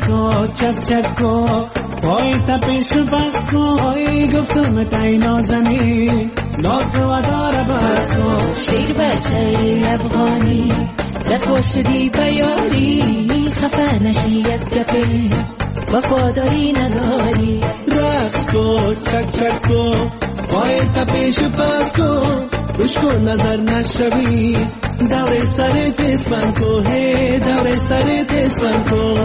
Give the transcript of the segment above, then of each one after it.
کو چک چک کو پای تپش بس کو ای گفتم تای نازنی ناز و دار بس کو شیر بچه افغانی دست خوش شدی بیاری خفه نشی از گپه وفاداری نداری رقص کو چک چک کو پای تپش بس کو روش کو نظر نشوی دور سر تسبن کو هی دور سر تسبن کو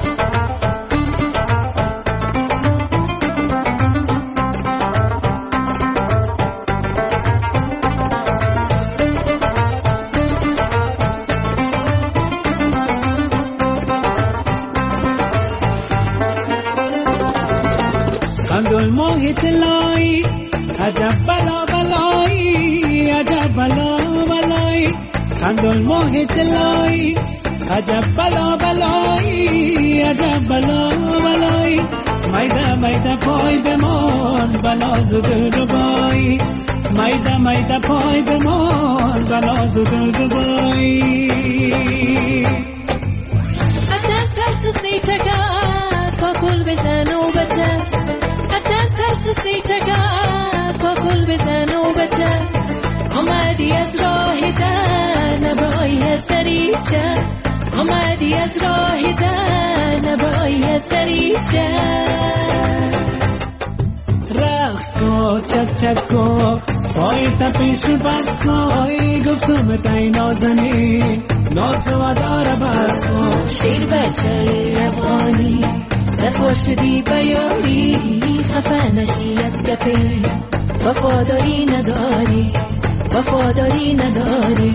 خندل موهت لای عجب بلا بلای عجب بلا بلای خندل موهت لای عجب بلا بلای عجب بلا بلای میده میده پای بمان بلا زدل دبای میده میده پای بمان بلا زدل دبای حتی ترس سیتگاه کاکل بزن و بچه حتی ترس سیتگاه کاکل بزن و بچه آمدی از راه در نبایی از دریچه آمدی از راه در نبایی از دریچه رقص کو چک چک کو پای تپش بس کو ای گفتم تای نازنی ناز و دار بس کو شیر بچه افغانی دست خوش شدی بیاری خفه نشی از گپه وفاداری نداری وفاداری نداری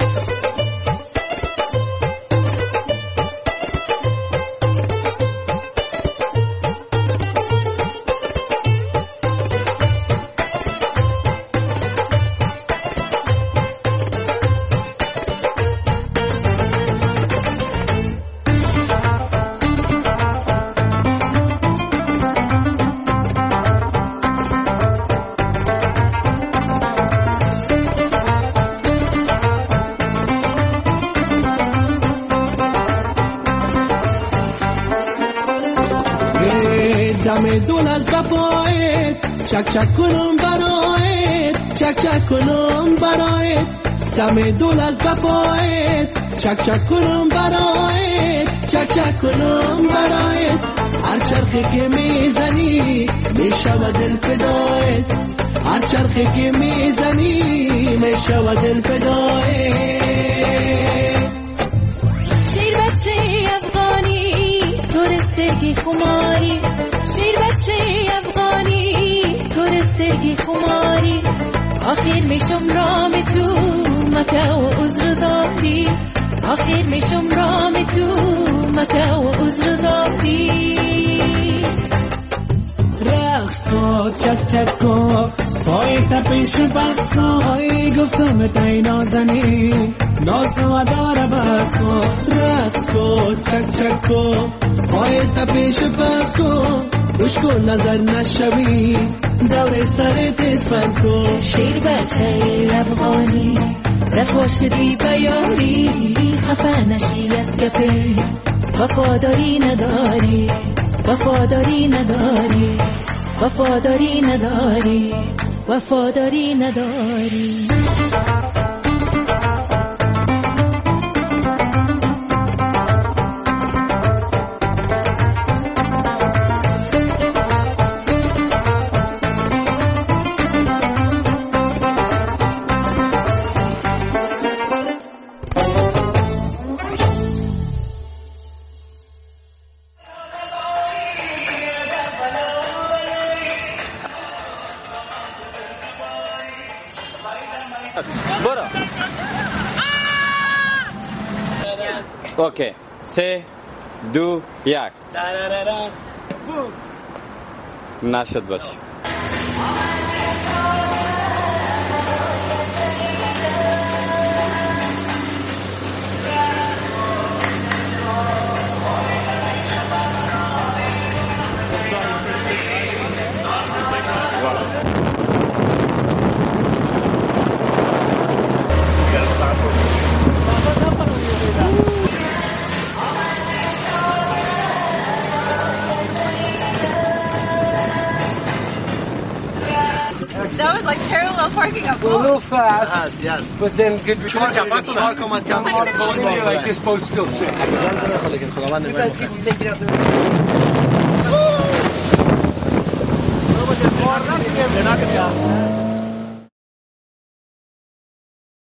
دم دولت بپایت چک چک کنم برایت چک چک کنم برایت دم دولت بپایت چک چک کنم برایت چک چک کنم برایت هر چرخی که میزنی میشود دل فدایت هر چرخی که میزنی میشود دل فدایت شیر بچه افغانی تورستگی خماری شیر بچه افغانی تورستگی خماری آخر میشم رام تو مکه و عذر زاری آخر میشم رام تو مکه و عذر زاری رقص کو چک چک کو پای تپش بس کو ای گفتم تای نازنی ناز و دار بس کو رقص کو چک چک کو پای تپش بس کو روش کو نظر نشوی دور سر تسبن کو شیر بچه افغانی دست خوش شدی بیاری خفه نشی از گپه وفاداری نداری وفاداری نداری وفاداری نداری وفاداری نداری برو اوکی 3 2 1 نشد باش That was like parallel parking up. A little fast, Yes. but then good. شارک اومد کم Like this boat's still sick. خداوند Take it up there.